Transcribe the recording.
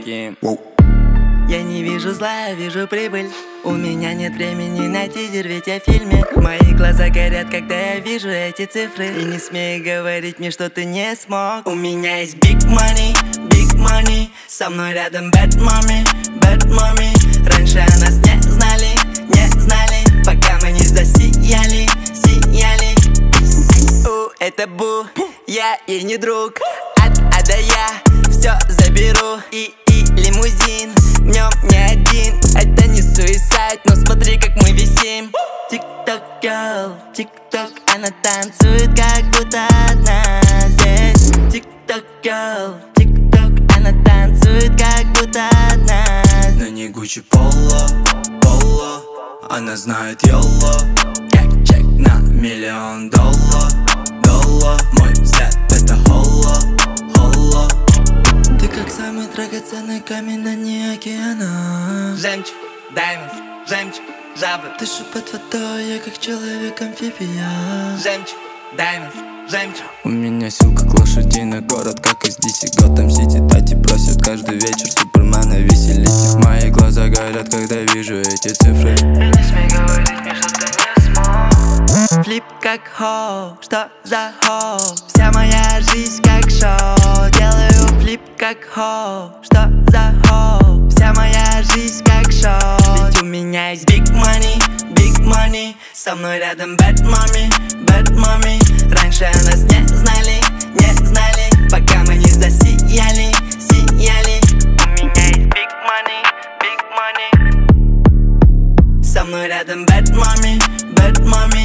Ким. Я не вижу зла, вижу прибыль. У меня нет времени на тизер, ведь я в фильме. Мои глаза горят, когда я вижу эти цифры. И не смей говорить мне, что ты не смог. У меня есть big money, big money. Со мной рядом bad mommy, bad mommy. Раньше о нас не знали, пока мы не засияли, сияли. Это Бу, я ей не друг. От А до Я все заберу. И лимузин, в нем не один. Это не суицид, но смотри, как мы висим. Тик-ток, girl, тик-ток. Она танцует, как будто одна здесь. Тик-ток, girl, тик-ток. Она танцует, как будто одна. На ней Гуччи Поло, Поло. Она знает Йоло. Как чек на $1 миллион. Мой взгляд это холо, холо. Ты как самый драгоценный камень на дне океана. Жемчуг, даймонд, жемчуг, жаба. Дышу под водой, я как человек-амфибия. Жемчуг, даймонд, жемчуг. У меня сил как лошадиный город, как из DC Gotham City. Тати просят каждый вечер Супермена веселить их. Мои глаза горят, когда вижу эти цифры. И не смей говорить мне, что ты не смог. Флип как хоу, что за хоу? Вся моя жизнь как шоу. Делаю флип как хоу, что за хоу? Вся моя жизнь как шоу. Ведь у меня есть big money, big money. Со мной рядом bad mommy, bad mommy. Раньше о нас не знали, пока мы не засияли, сияли. У меня есть big money, big money. Со мной рядом bad mommy, bad mommy.